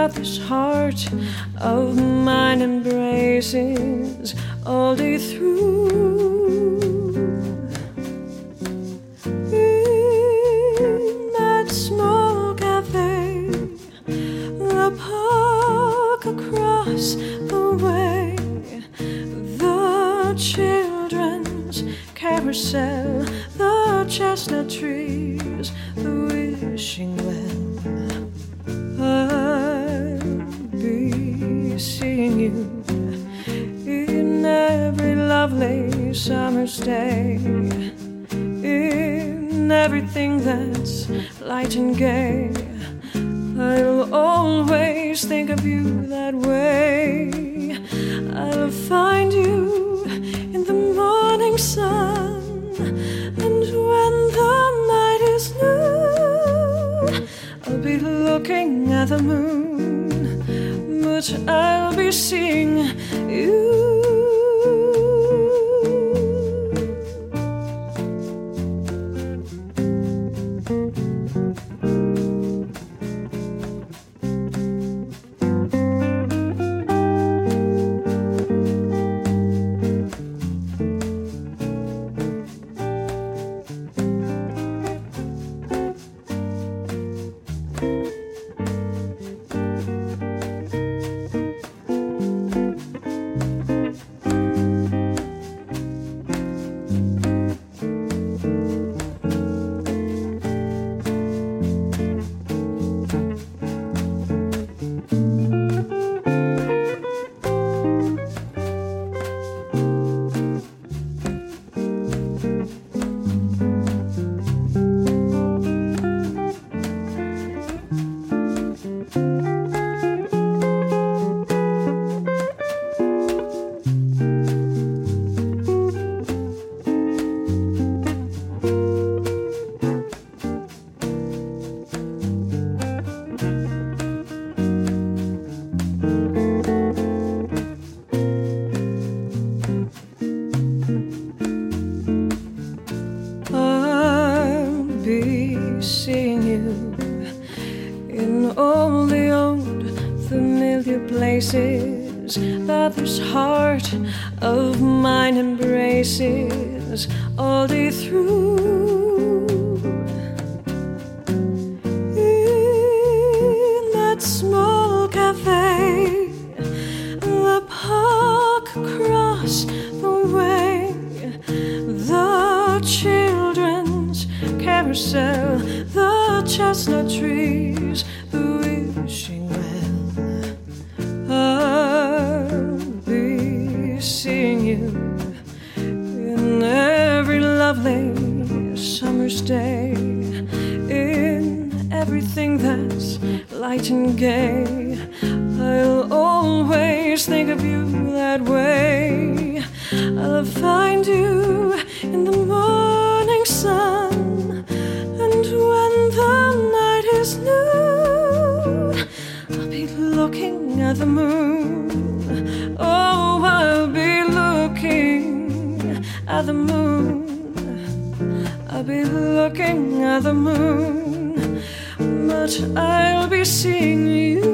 that this heart of mine embraces all day through. In that small cafe, the park across the way, the children's carousel, the chestnut trees, the wishing well. I'll be seeing you in every lovely summer's day, in everything that's light and gay. I'll always think of you that way. I'll find you in the morning sun, and when the night is new, I'll be looking at the moon, but I'll be seeing you. Seeing you in all the old familiar places that this heart of mine embraces all day through. In that small cafe, the park across the way, the children's carousel, the chestnut trees, the wishing well. I'll be seeing you in every lovely summer's day, in everything that's light and gay. I'll always think of you that way. I'll find you in the morning sun, and when the night is new, I'll be looking at the moon. Oh, I'll be looking at the moon. I'll be looking at the moon, but I'll be seeing you.